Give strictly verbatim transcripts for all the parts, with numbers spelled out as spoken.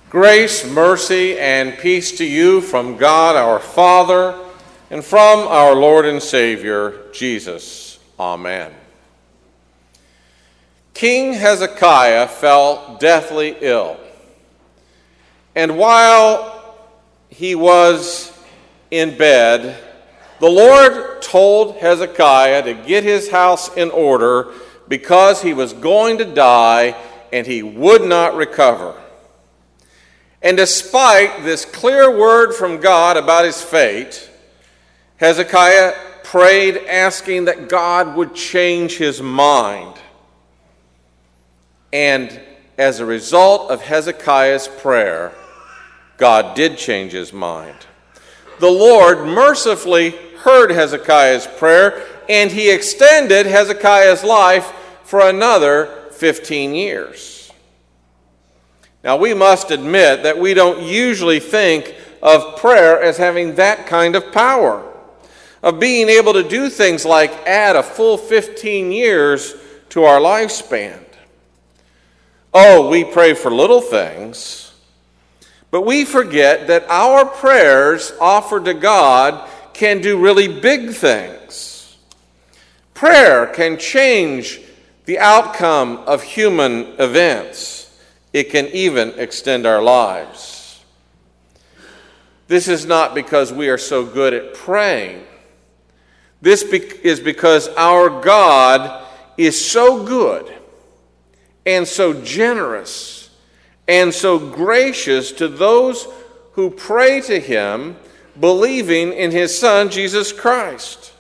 Grace, mercy, and peace to you from God our Father and from our Lord and Savior, Jesus. Amen. King Hezekiah fell deathly ill, and while he was in bed, the Lord told Hezekiah to get his house in order because he was going to die and he would not recover. And despite this clear word from God about his fate, Hezekiah prayed asking that God would change his mind. And as a result of Hezekiah's prayer, God did change his mind. The Lord mercifully heard Hezekiah's prayer, and he extended Hezekiah's life for another fifteen years. Now, we must admit that we don't usually think of prayer as having that kind of power, of being able to do things like add a full fifteen years to our lifespan. Oh, we pray for little things, but we forget that our prayers offered to God can do really big things. Prayer can change the outcome of human events. It can even extend our lives. This is not because we are so good at praying. This be- is because our God is so good and so generous and so gracious to those who pray to him, believing in his Son, Jesus Christ.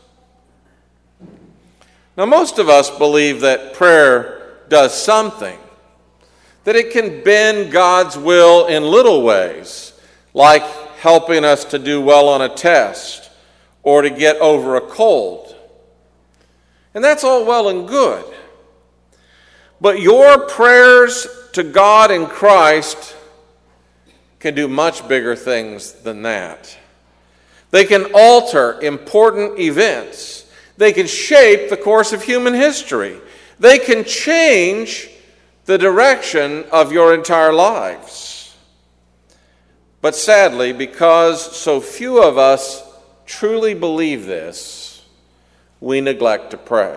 Now, most of us believe that prayer does something, that it can bend God's will in little ways, like helping us to do well on a test or to get over a cold. And that's all well and good. But your prayers to God in Christ can do much bigger things than that. They can alter important events. They can shape the course of human history. They can change the direction of your entire lives. But sadly, because so few of us truly believe this, we neglect to pray.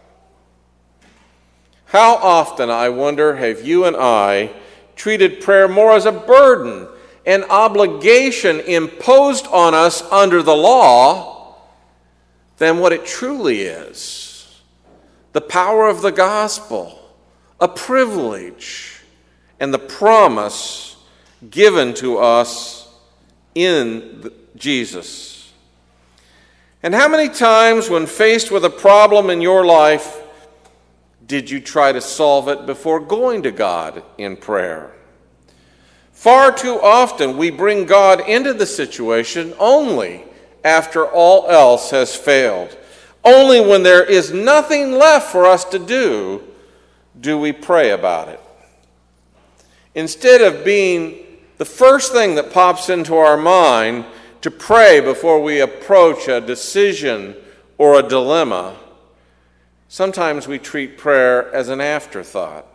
How often, I wonder, have you and I treated prayer more as a burden, an obligation imposed on us under the law, than what it truly is? The power of the gospel, a privilege, and the promise given to us in Jesus. And how many times, when faced with a problem in your life, did you try to solve it before going to God in prayer? Far too often, we bring God into the situation only after all else has failed. Only when there is nothing left for us to do do we pray about it. Instead of being the first thing that pops into our mind to pray before we approach a decision or a dilemma, sometimes we treat prayer as an afterthought.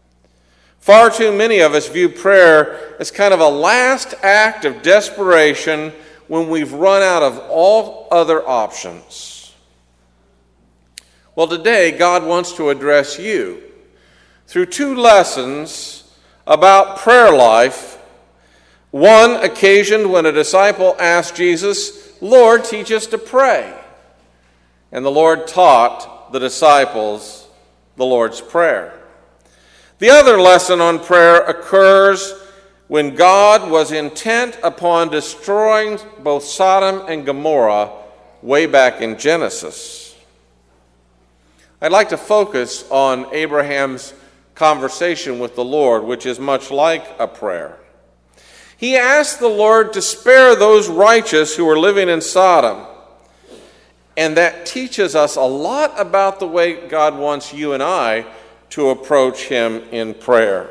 Far too many of us view prayer as kind of a last act of desperation when we've run out of all other options. Well, today, God wants to address you through two lessons about prayer life. One occasioned when a disciple asked Jesus, "Lord, teach us to pray." And the Lord taught the disciples the Lord's Prayer. The other lesson on prayer occurs when God was intent upon destroying both Sodom and Gomorrah way back in Genesis. I'd like to focus on Abraham's conversation with the Lord, which is much like a prayer. He asked the Lord to spare those righteous who were living in Sodom. And that teaches us a lot about the way God wants you and I to approach him in prayer.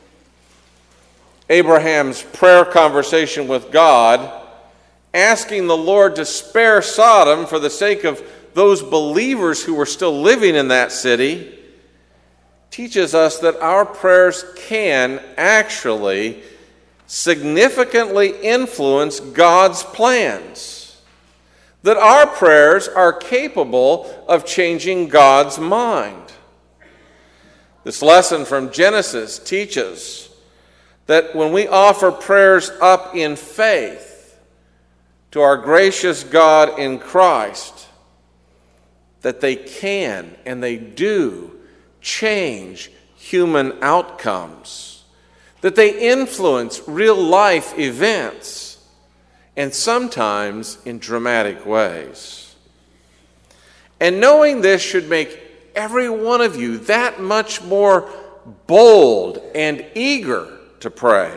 Abraham's prayer conversation with God, asking the Lord to spare Sodom for the sake of those believers who were still living in that city, teaches us that our prayers can actually significantly influence God's plans, that our prayers are capable of changing God's mind. This lesson from Genesis teaches that when we offer prayers up in faith to our gracious God in Christ, that they can and they do change human outcomes, that they influence real life events, and sometimes in dramatic ways. And knowing this should make every one of you that much more bold and eager to pray.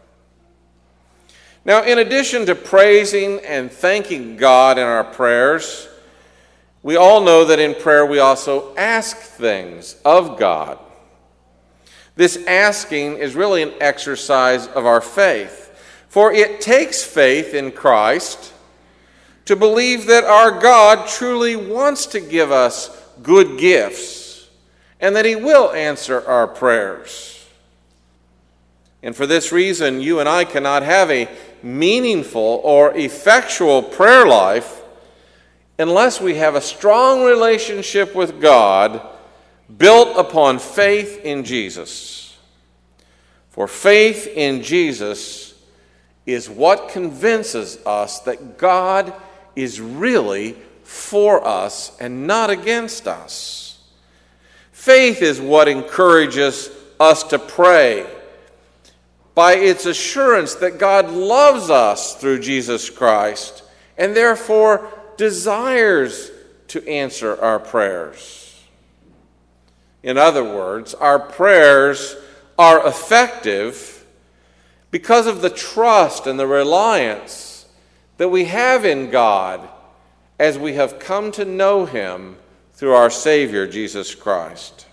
Now, in addition to praising and thanking God in our prayers, we all know that in prayer we also ask things of God. This asking is really an exercise of our faith, for it takes faith in Christ to believe that our God truly wants to give us good gifts and that He will answer our prayers. And for this reason, you and I cannot have a meaningful or effectual prayer life unless we have a strong relationship with God built upon faith in Jesus. For faith in Jesus is what convinces us that God is really for us and not against us. Faith is what encourages us to pray by its assurance that God loves us through Jesus Christ and therefore desires to answer our prayers. In other words, our prayers are effective because of the trust and the reliance that we have in God as we have come to know Him through our Savior, Jesus Christ.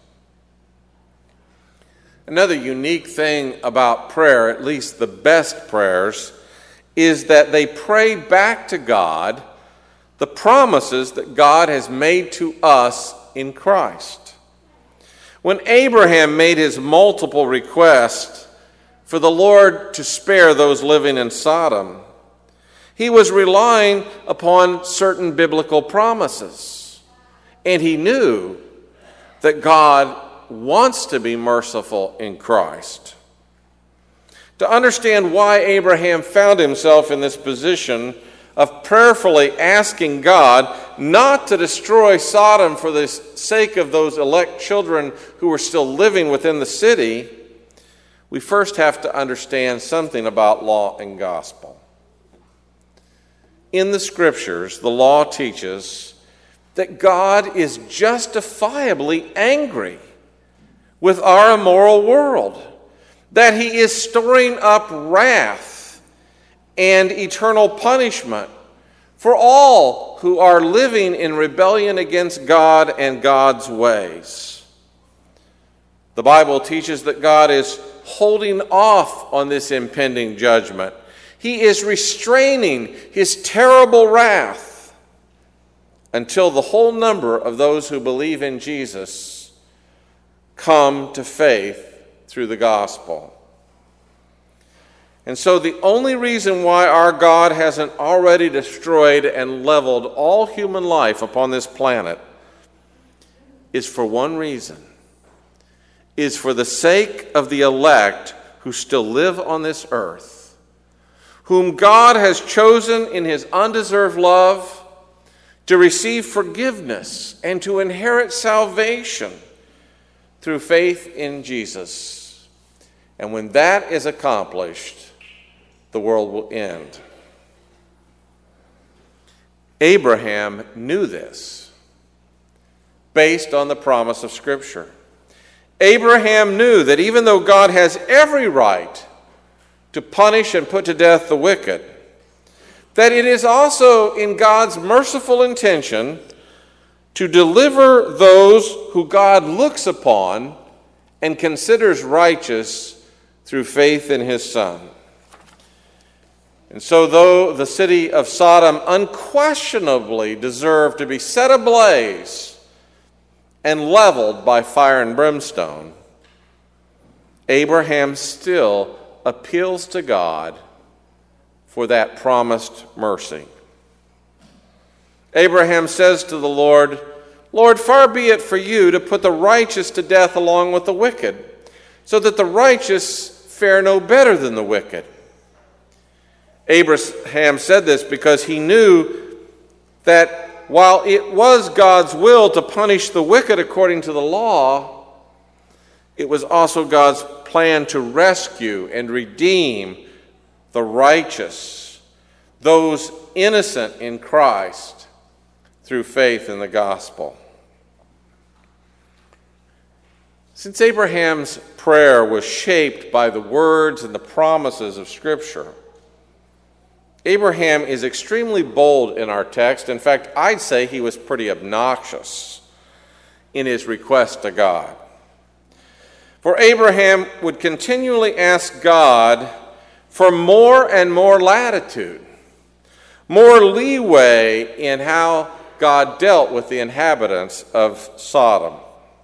Another unique thing about prayer, at least the best prayers, is that they pray back to God the promises that God has made to us in Christ. When Abraham made his multiple requests for the Lord to spare those living in Sodom, he was relying upon certain biblical promises. And he knew that God wants to be merciful in Christ. To understand why Abraham found himself in this position of prayerfully asking God not to destroy Sodom for the sake of those elect children who were still living within the city, we first have to understand something about law and gospel. In the Scriptures, the law teaches that God is justifiably angry with our immoral world, that He is storing up wrath and eternal punishment for all who are living in rebellion against God and God's ways. The Bible teaches that God is holding off on this impending judgment. He is restraining His terrible wrath until the whole number of those who believe in Jesus come to faith through the gospel. And so the only reason why our God hasn't already destroyed and leveled all human life upon this planet is for one reason, is for the sake of the elect who still live on this earth, whom God has chosen in His undeserved love to receive forgiveness and to inherit salvation through faith in Jesus. And when that is accomplished, the world will end. Abraham knew this based on the promise of Scripture. Abraham knew that even though God has every right to punish and put to death the wicked, that it is also in God's merciful intention to deliver those who God looks upon and considers righteous through faith in His Son. And so though the city of Sodom unquestionably deserved to be set ablaze and leveled by fire and brimstone, Abraham still appeals to God for that promised mercy. Abraham says to the Lord, "Lord, far be it for you to put the righteous to death along with the wicked, so that the righteous fare no better than the wicked." Abraham said this because he knew that while it was God's will to punish the wicked according to the law, it was also God's plan to rescue and redeem the righteous, those innocent in Christ, through faith in the gospel. Since Abraham's prayer was shaped by the words and the promises of Scripture, Abraham is extremely bold in our text. In fact, I'd say he was pretty obnoxious in his request to God. For Abraham would continually ask God for more and more latitude, more leeway in how God dealt with the inhabitants of Sodom.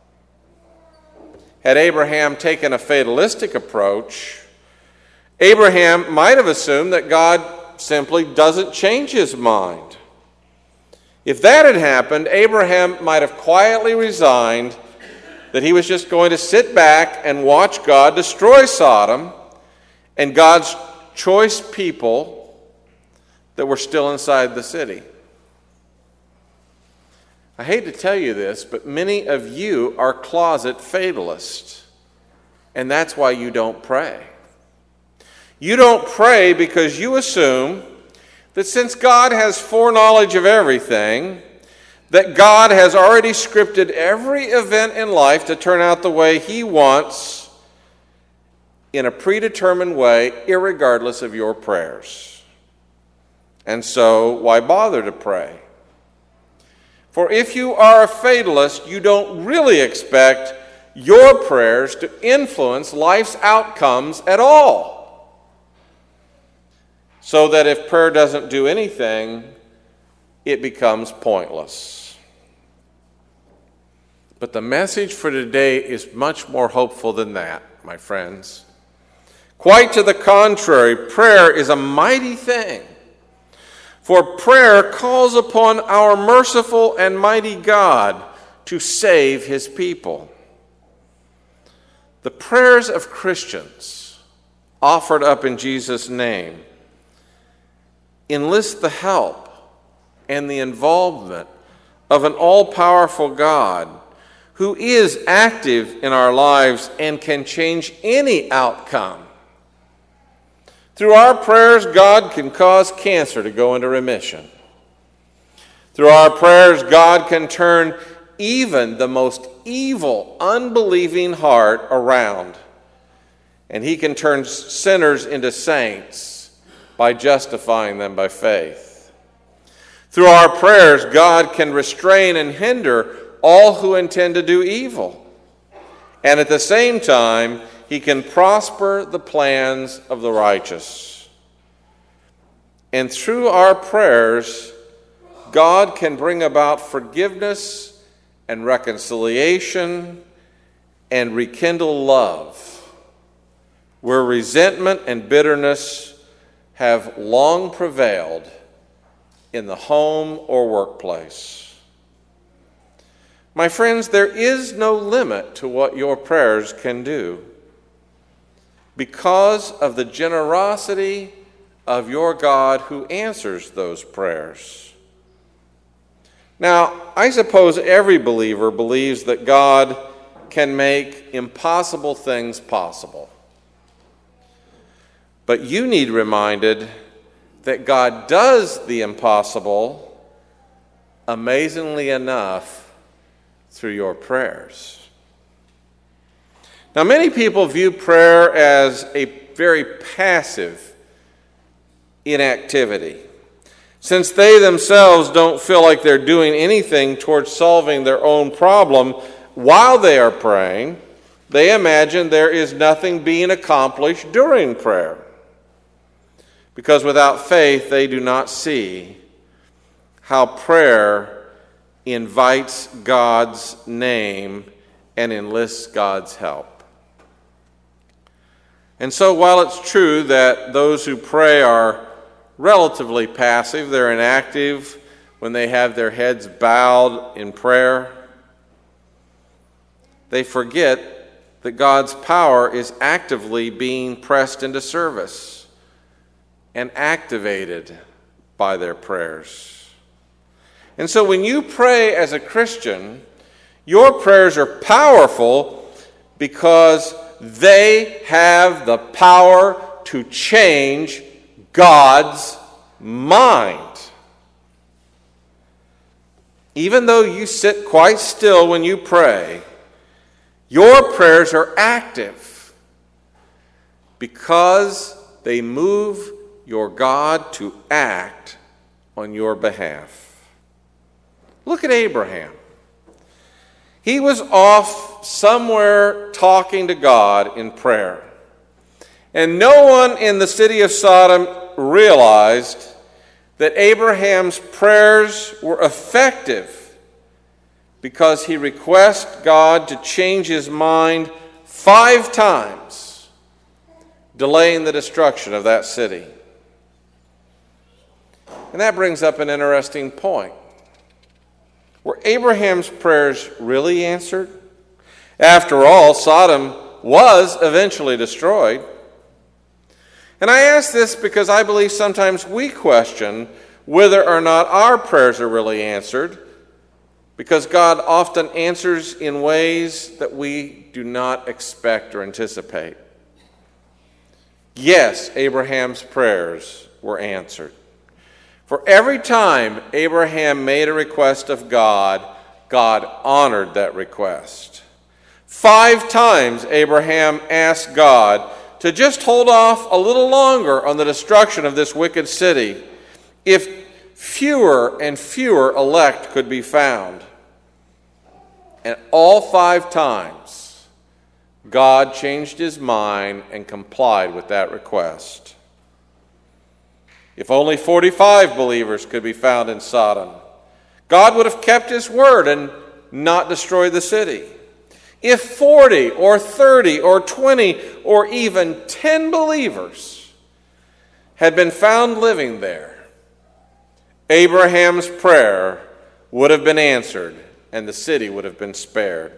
Had Abraham taken a fatalistic approach, Abraham might have assumed that God simply doesn't change his mind. If that had happened, Abraham might have quietly resigned that he was just going to sit back and watch God destroy Sodom and God's choice people that were still inside the city. I hate to tell you this, but many of you are closet fatalists, and that's why you don't pray. You don't pray because you assume that since God has foreknowledge of everything, that God has already scripted every event in life to turn out the way He wants in a predetermined way, irregardless of your prayers. And so, why bother to pray? For if you are a fatalist, you don't really expect your prayers to influence life's outcomes at all. So that if prayer doesn't do anything, it becomes pointless. But the message for today is much more hopeful than that, my friends. Quite to the contrary, prayer is a mighty thing. For prayer calls upon our merciful and mighty God to save His people. The prayers of Christians offered up in Jesus' name enlist the help and the involvement of an all-powerful God who is active in our lives and can change any outcome. Through our prayers, God can cause cancer to go into remission. Through our prayers, God can turn even the most evil, unbelieving heart around. And He can turn sinners into saints by justifying them by faith. Through our prayers, God can restrain and hinder all who intend to do evil. And at the same time, He can prosper the plans of the righteous. And through our prayers, God can bring about forgiveness and reconciliation and rekindle love, where resentment and bitterness have long prevailed in the home or workplace. My friends, there is no limit to what your prayers can do because of the generosity of your God who answers those prayers. Now, I suppose every believer believes that God can make impossible things possible. But you need reminded that God does the impossible, amazingly enough, through your prayers. Now, many people view prayer as a very passive inactivity. Since they themselves don't feel like they're doing anything towards solving their own problem while they are praying, they imagine there is nothing being accomplished during prayer. Because without faith, they do not see how prayer invites God's name and enlists God's help. And so while it's true that those who pray are relatively passive, they're inactive when they have their heads bowed in prayer, they forget that God's power is actively being pressed into service and activated by their prayers. And so when you pray as a Christian, your prayers are powerful because they have the power to change God's mind. Even though you sit quite still when you pray, your prayers are active because they move your God to act on your behalf. Look at Abraham. He was off somewhere talking to God in prayer. And no one in the city of Sodom realized that Abraham's prayers were effective because he requested God to change his mind five times, delaying the destruction of that city. And that brings up an interesting point. Were Abraham's prayers really answered? After all, Sodom was eventually destroyed. And I ask this because I believe sometimes we question whether or not our prayers are really answered, because God often answers in ways that we do not expect or anticipate. Yes, Abraham's prayers were answered. For every time Abraham made a request of God, God honored that request. Five times Abraham asked God to just hold off a little longer on the destruction of this wicked city if fewer and fewer elect could be found. And all five times, God changed his mind and complied with that request. If only forty-five believers could be found in Sodom, God would have kept his word and not destroyed the city. If forty or thirty or twenty or even ten believers had been found living there, Abraham's prayer would have been answered and the city would have been spared.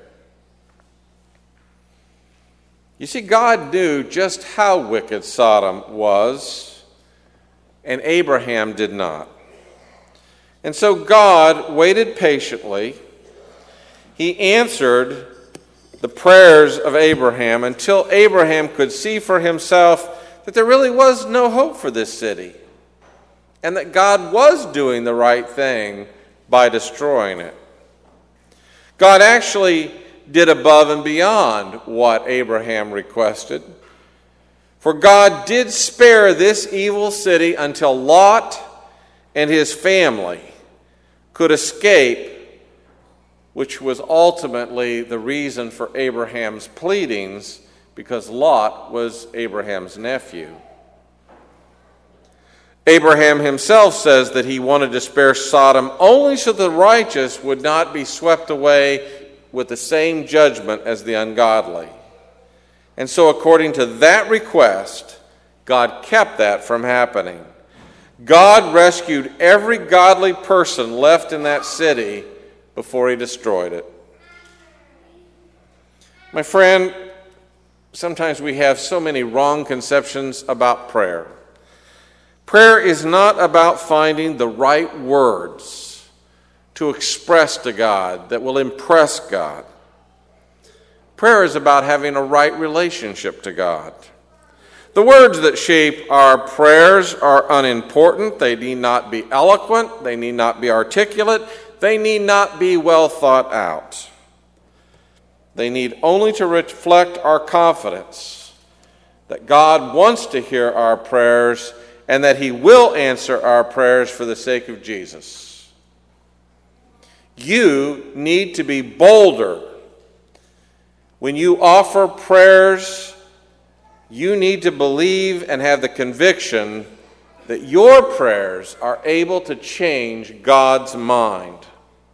You see, God knew just how wicked Sodom was, and Abraham did not. And so God waited patiently. He answered the prayers of Abraham until Abraham could see for himself that there really was no hope for this city, and that God was doing the right thing by destroying it. God actually did above and beyond what Abraham requested. For God did spare this evil city until Lot and his family could escape, which was ultimately the reason for Abraham's pleadings, because Lot was Abraham's nephew. Abraham himself says that he wanted to spare Sodom only so the righteous would not be swept away with the same judgment as the ungodly. And so according to that request, God kept that from happening. God rescued every godly person left in that city before he destroyed it. My friend, sometimes we have so many wrong conceptions about prayer. Prayer is not about finding the right words to express to God that will impress God. Prayer is about having a right relationship to God. The words that shape our prayers are unimportant. They need not be eloquent. They need not be articulate. They need not be well thought out. They need only to reflect our confidence that God wants to hear our prayers and that he will answer our prayers for the sake of Jesus. You need to be bolder. When you offer prayers, you need to believe and have the conviction that your prayers are able to change God's mind.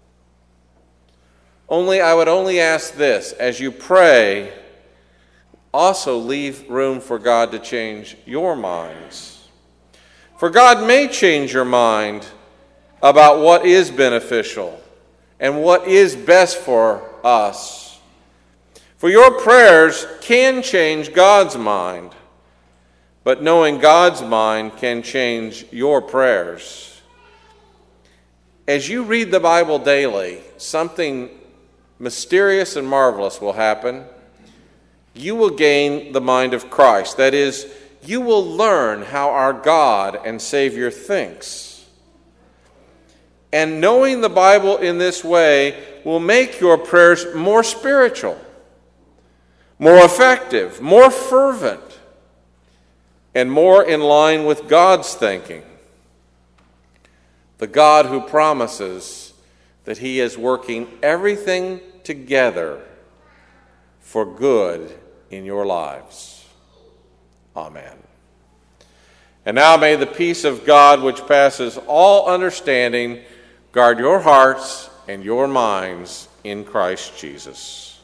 Only, I would only ask this, as you pray, also leave room for God to change your minds. For God may change your mind about what is beneficial and what is best for us. For your prayers can change God's mind, but knowing God's mind can change your prayers. As you read the Bible daily, something mysterious and marvelous will happen. You will gain the mind of Christ. That is, you will learn how our God and Savior thinks. And knowing the Bible in this way will make your prayers more spiritual, more effective, more fervent, and more in line with God's thinking. The God who promises that He is working everything together for good in your lives. Amen. And now may the peace of God, which passes all understanding, guard your hearts and your minds in Christ Jesus.